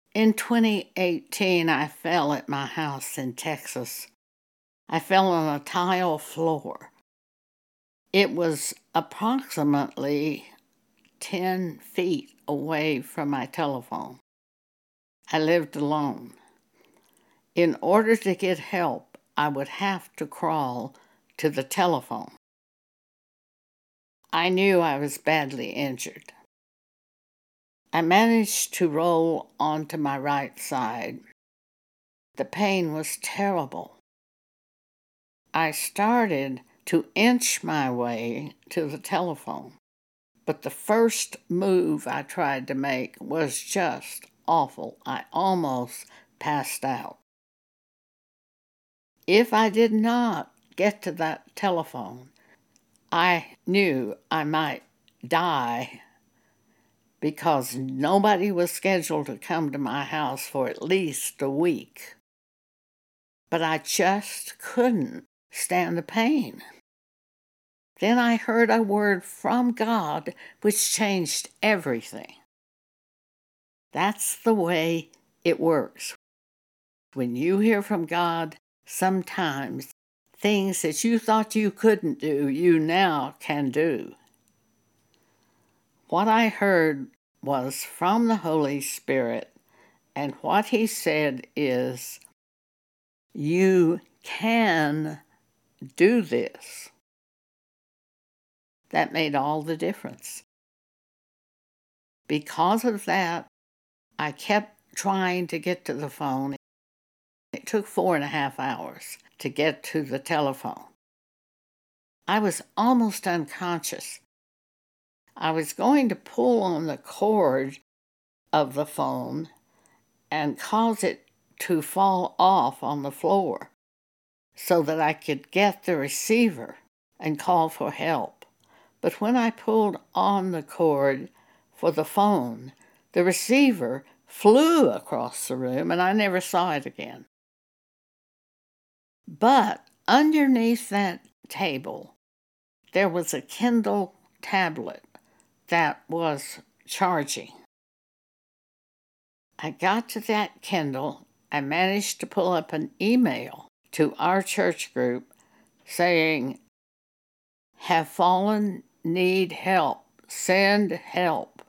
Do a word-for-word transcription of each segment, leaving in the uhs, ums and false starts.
In twenty eighteen, I fell at my house in Texas. I fell on a tile floor. It was approximately ten feet away from my telephone. I lived alone. In order to get help, I would have to crawl to the telephone. I knew I was badly injured. I managed to roll onto my right side. The pain was terrible. I started to inch my way to the telephone, but the first move I tried to make was just awful. I almost passed out. If I did not get to that telephone, I knew I might die because nobody was scheduled to come to my house for at least a week. But I just couldn't stand the pain. Then I heard a word from God which changed everything. That's the way it works. When you hear from God, sometimes things that you thought you couldn't do, you now can do. What I heard was from the Holy Spirit, and what He said is, you can do this. That made all the difference. Because of that, I kept trying to get to the phone. It took four and a half hours to get to the telephone. I was almost unconscious. I was going to pull on the cord of the phone and cause it to fall off on the floor so that I could get the receiver and call for help. But when I pulled on the cord for the phone, the receiver flew across the room and I never saw it again. But underneath that table, there was a Kindle tablet that was charging. I got to that Kindle. I managed to pull up an email to our church group saying, have fallen, need help, send help.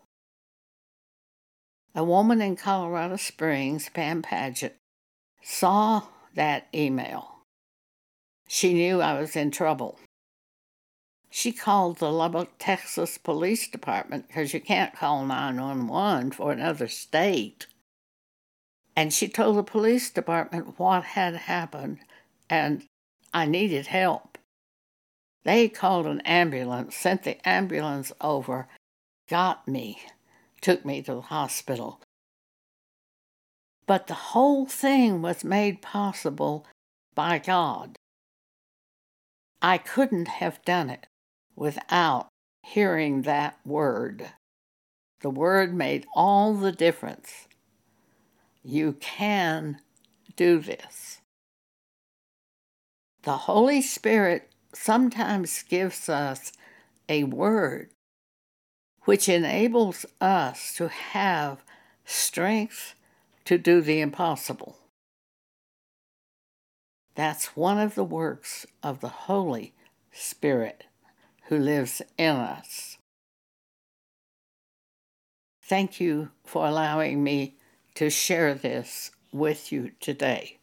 A woman in Colorado Springs, Pam Paget, saw that email. She knew I was in trouble. She called the Lubbock, Texas Police Department because you can't call nine one one for another state. And she told the police department what had happened and I needed help. They called an ambulance, sent the ambulance over, got me, took me to the hospital. But the whole thing was made possible by God. I couldn't have done it without hearing that word. The word made all the difference. You can do this. The Holy Spirit sometimes gives us a word which enables us to have strength to do the impossible. That's one of the works of the Holy Spirit who lives in us. Thank you for allowing me to share this with you today.